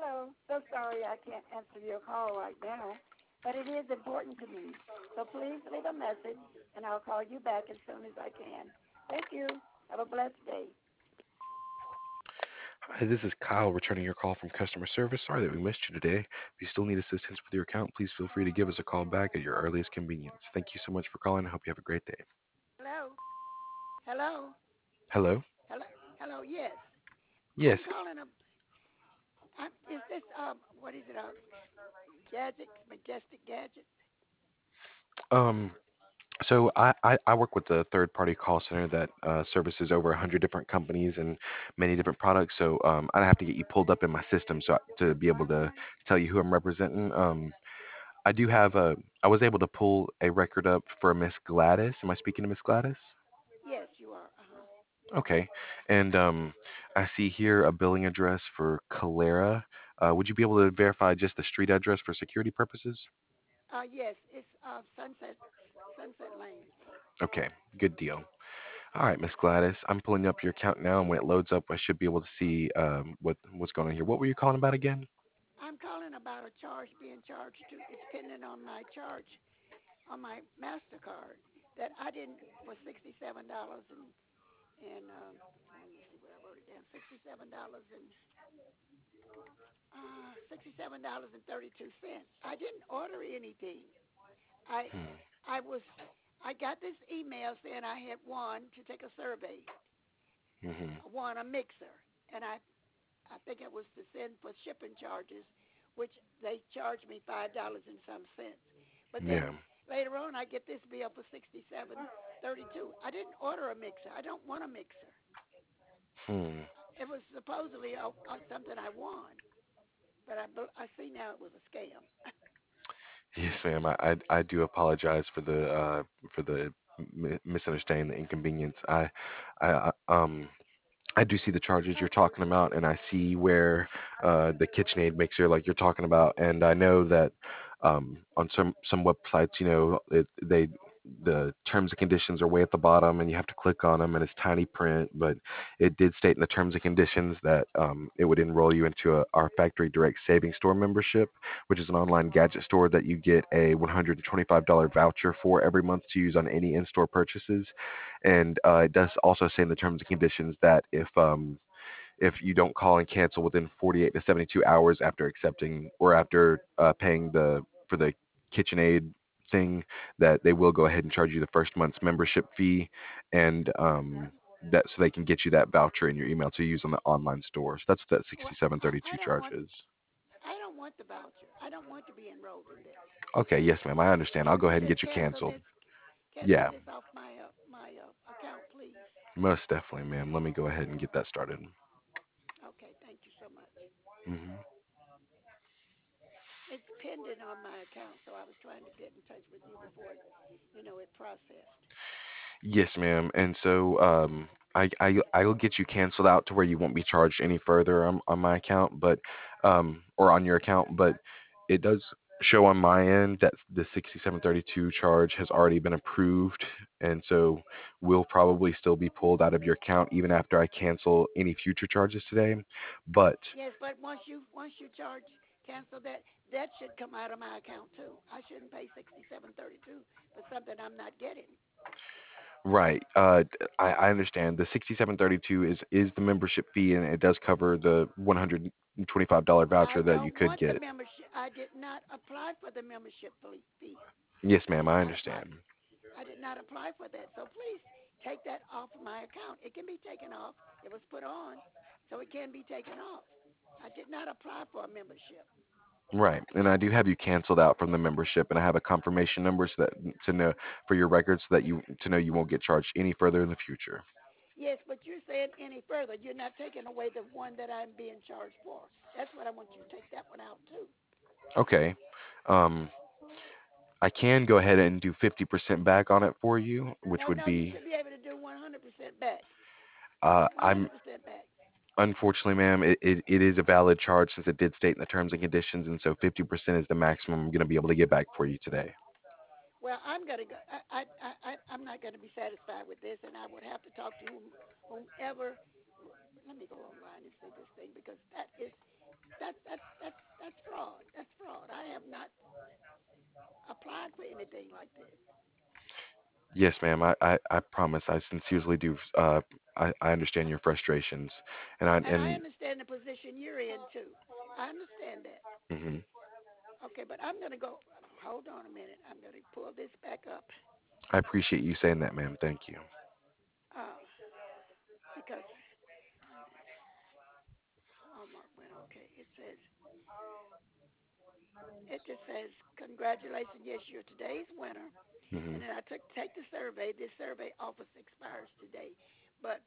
Hello. So sorry I can't answer your call right now, but it is important to me. So please leave a message, and I'll call you back as soon as I can. Thank you. Have a blessed day. Hi, this is Kyle returning your call from customer service. Sorry that we missed you today. If you still need assistance with your account, please feel free to give us a call back at your earliest convenience. Thank you so much for calling. I hope you have a great day. Hello. Hello. Hello? Hello. Hello. Yes, I'm Yes. calling. Is this what is it? Gadgets, majestic gadgets. Um, so I work with a third party call center that services over 100 different companies and many different products. So I'd have to get you pulled up in my system to be able to tell you who I'm representing. I do have I was able to pull a record up for Miss Gladys. Am I speaking to Miss Gladys? Yes, you are. Uh-huh. Okay. And I see here a billing address for Calera. Would you be able to verify just the street address for security purposes? Yes, it's Sunset Lane. Okay, good deal. All right, Miss Gladys, I'm pulling up your account now, and when it loads up, I should be able to see what's going on here. What were you calling about again? I'm calling about a charge being charged to. It's pending on my charge on my Mastercard that I didn't for $67 and let me see what I wrote it down. $67.32. I didn't order anything. I Hmm. I was I got this email saying I had won to take a survey. Hmm. I won a mixer, and I think it was to send for shipping charges, which they charged me $5 and some cents. But Yeah. then later on, I get this bill for 67.32. I didn't order a mixer. I don't want a mixer. Hmm. It was supposedly something I won, but I see now it was a scam. Yes, ma'am. I do apologize for the misunderstanding, the inconvenience. I do see the charges you're talking about, and I see where the KitchenAid mixer, like you're talking about, and I know that on some websites, the terms and conditions are way at the bottom, and you have to click on them, and it's tiny print. But it did state in the terms and conditions that it would enroll you into our Factory Direct Savings Store membership, which is an online gadget store that you get a $125 voucher for every month to use on any in-store purchases. And it does also say in the terms and conditions that if you don't call and cancel within 48 to 72 hours after accepting or after paying the for the KitchenAid thing, that they will go ahead and charge you the first month's membership fee, and that so they can get you that voucher in your email to use on the online store. So that's what that Well, 6732 I don't charge want is. I don't want the voucher. I don't want to be enrolled in this. Okay, yes, ma'am. I understand. I'll go ahead and Just get you canceled. cancel Yeah, this off my account, please. most definitely, ma'am. Let me go ahead and get that started. Okay, thank you so much. Hmm. It's pending on my account, so I was trying to get in touch with you before, it processed. Yes, ma'am. And so I'll get you canceled out to where you won't be charged any further on my account, but or on your account, but it does show on my end that the 6732 charge has already been approved, and so will probably still be pulled out of your account even after I cancel any future charges today. But Yes, but once you charge cancel that should come out of my account too. I shouldn't pay 67.32 for something I'm not getting. right. I understand. The 6732 is the membership fee, and it does cover the $125 I voucher that you don't could want the get. membership. I did not apply for the membership fee. Yes, I ma'am, did I not apply. understand. I did not apply for that. So please take that off of my account. It can be taken off. It was put on, so it can be taken off. I did not apply for a membership. Right. And I do have you canceled out from the membership, and I have a confirmation number so that to know for your records so that you to know you won't get charged any further in the future. Yes, but you're saying any further. You're not taking away the one that I'm being charged for. That's what I want you to take that one out too. Okay. Um, I can go ahead and do 50% back on it for you, which No, would no, you be should be able to do 100% back. I'm 100% back. unfortunately, ma'am, it is a valid charge since it did state in the terms and conditions, and so 50% is the maximum I'm going to be able to get back for you today. Well, I'm gonna go. I'm not gonna be satisfied with this, and I would have to talk to whomever. Let me go online and see this thing because that's like that. Yes, ma'am. I promise. I sincerely do. I understand your frustrations, and And I understand the position you're in too. I understand that. mhm. Okay, but I'm going to go. Hold on a minute. I'm going to pull this back up I appreciate you saying that, ma'am. Thank you. uh, because wait a minute. Walmart went okay. It just says congratulations. Yes, you're today's winner. Hmm. And then I take the survey. This survey office expires today, but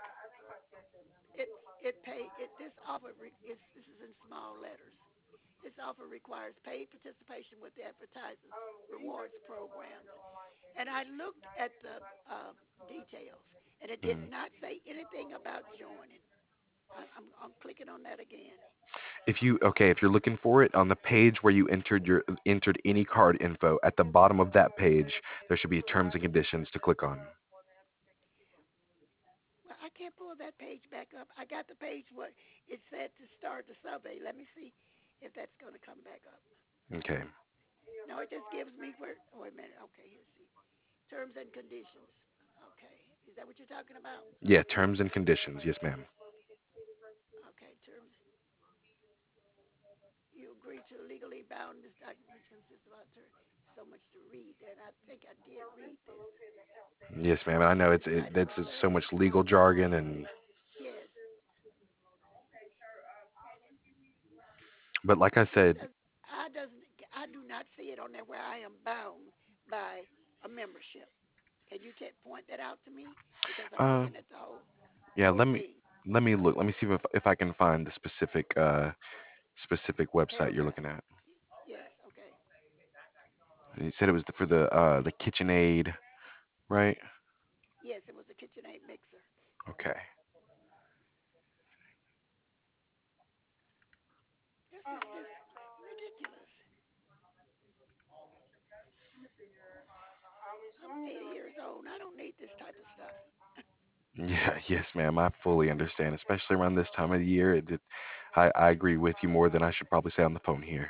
this offer is this is in small letters. This offer requires paid participation with the advertisers rewards programs. And I looked at the details, and it did Hmm. not say anything about joining. I'm clicking on that again. If you're looking for it on the page where you entered any card info, at the bottom of that page, there should be terms and conditions to click on. Well, I can't pull that page back up. I got the page where it said to start the survey. Let me see if that's going to come back up. Okay. No, it just gives me where. Oh, wait a minute. Okay, here's see terms and conditions. Okay, is that what you're talking about? Yeah, terms and conditions. Yes, ma'am. Okay, terms. You agree to legally bound. This document consists of so much to read, and I think I did read this. Yes, ma'am. I know Excited that's so survey. much legal jargon, and Yes, but like I but this said, does. I doesn't. I do not see it on there where I am bound by a membership. Can you point that out to me? Because I'm uh, looking at the yeah. whole Let me thing. let me look. Let me see if I can find the specific website you're Paragraph. looking at. Yes. Okay. You said it was for the KitchenAid, right? Yes, it was a KitchenAid mixer. Okay. This is just ridiculous. I'm 80 years old. I don't need this type of stuff. Yeah, yes, ma'am. I fully understand, especially around this time of the year. I agree with you more than I should probably say on the phone here.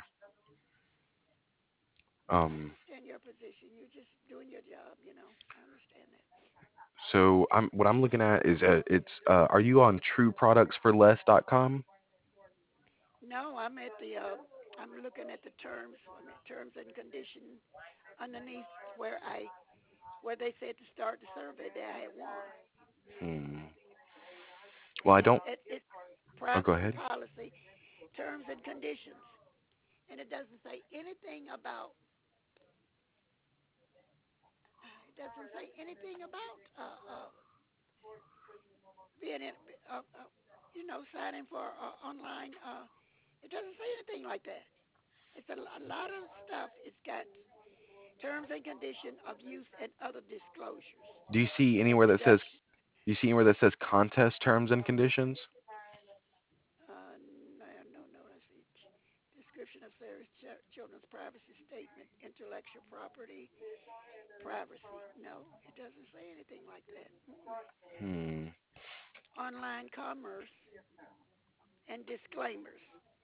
I Um, understand your position. You're just doing your job. I understand that. so what I'm looking at is are you on trueproductsforless.com? No, I'm looking at the terms. I mean, terms and conditions underneath where they said to start the survey that I had won. Hmm. Well, And I don't. it's Oh, go privacy ahead. policy, terms and conditions. And it doesn't say anything about, it doesn't say anything about being in, signing for online. It doesn't say anything like that. It's a lot of stuff. It's got terms and condition of use and other disclosures. Do you see And anywhere it that does. says Do you see anywhere that says contest terms and conditions? Uh, no, no, no. Let's see. Description of service, children's privacy statement, intellectual property, privacy. No, it doesn't say anything like that. Mm-mm. Hmm. Online commerce and disclaimers.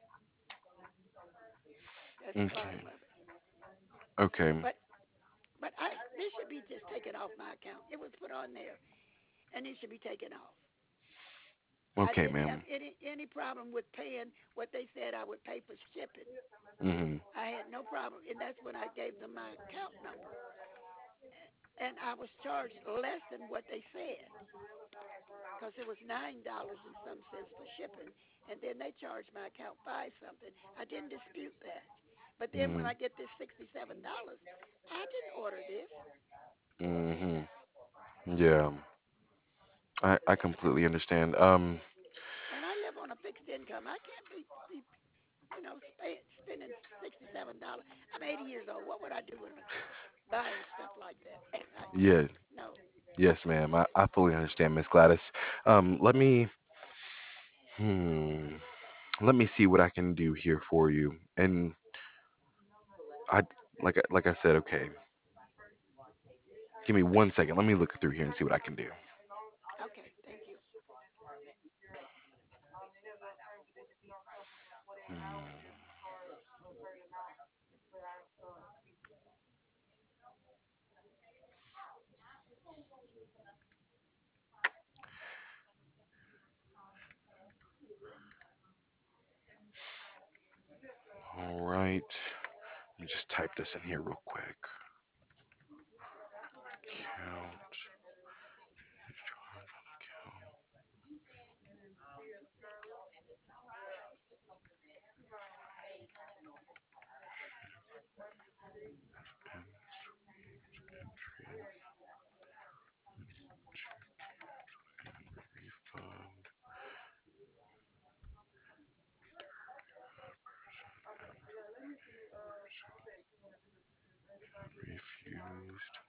That's the Okay. bottom of it. Okay. But this should be just taken off my account. It was put on there, and it should be taken off. I Okay, didn't have ma'am. any problem with paying what they said I would pay for shipping. Hmm. I had no problem, and that's when I gave them my account number, and I was charged less than what they said because it was $9 and some cents for shipping, and then they charged my account five something. I didn't dispute that, but then when Hmm. I get this $67, I didn't order this, Hmm. Yeah. I completely understand. and I live on a fixed income. I can't be spending $67. I'm 80 years old. What would I do with buying stuff like that? Yeah. No. Yes, ma'am. I fully understand, Miss Gladys. Let me hmm. Let me see what I can do here for you. And I like I said, okay. Give me 1 second. Let me look through here and see what I can do. Okay, thank you. Hmm. All right. Let me just type this in here real quick. Count. Refund. Refused.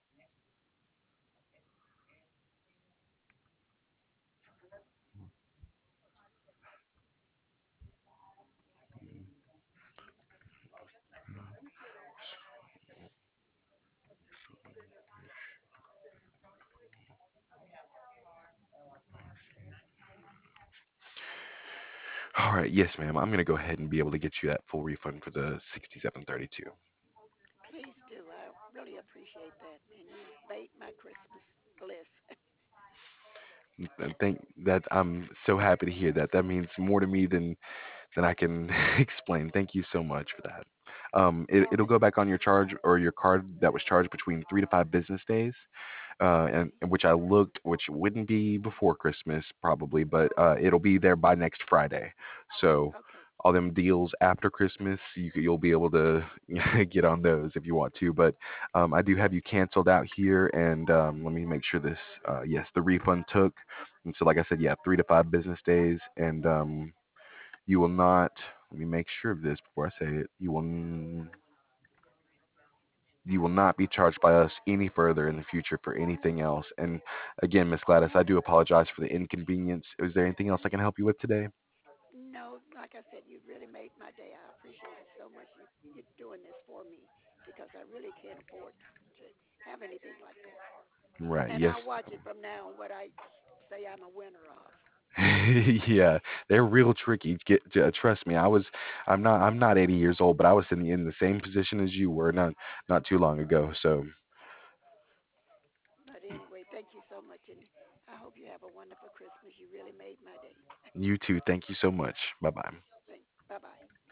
All right, yes, ma'am. I'm gonna go ahead and be able to get you that full refund for the 6732. Please do. I really appreciate that. And you made my Christmas bliss. And thank that I'm so happy to hear that. That means more to me than I can explain. Thank you so much for that. It'll go back on your charge or your card that was charged between 3 to 5 business days. And which I looked, which wouldn't be before Christmas probably, but it'll be there by next Friday. So Okay. all them deals after Christmas, you'll be able to get on those if you want to. But I do have you canceled out here, and let me make sure this. Yes, the refund took, and so like I said, yeah, 3 to 5 business days, and you will not. Let me make sure of this before I say it. You will not be charged by us any further in the future for anything else. And again, Miss Gladys, I do apologize for the inconvenience. Is there anything else I can help you with today? No, like I said, you really made my day. I appreciate it so much. You're doing this for me because I really can't afford to have anything like that. Right. And I'll Yes. watch it from now on what I say I'm a winner of. Yeah, they're real tricky. Trust me. I'm not 80 years old, but I was in the same position as you were not too long ago. So But anyway, thank you so much. And I hope you have a wonderful Christmas. You really made my day. you too. Thank you so much. Bye bye. Bye bye.